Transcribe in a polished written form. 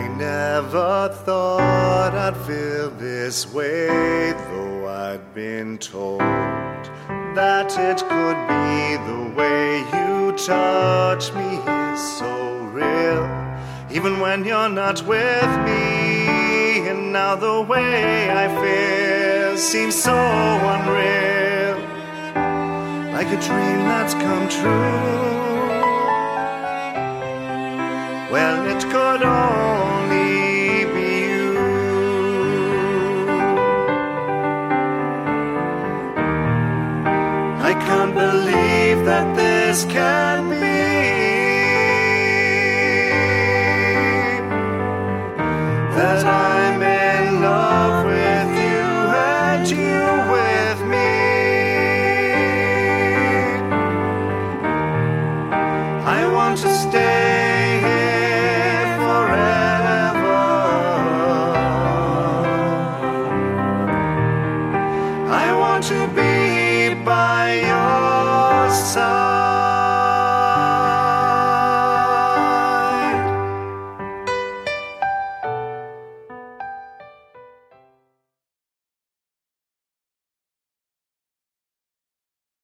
I never thought I'd feel this way, though I'd been told that it could be. The way you touch me is so real, even when you're not with me. And now the way I feel seems so unreal, like a dream that's come true. Well, it could only be you. I can't believe that this can be, that I'm in love with you and you with me. I want to stay here forever. I want to be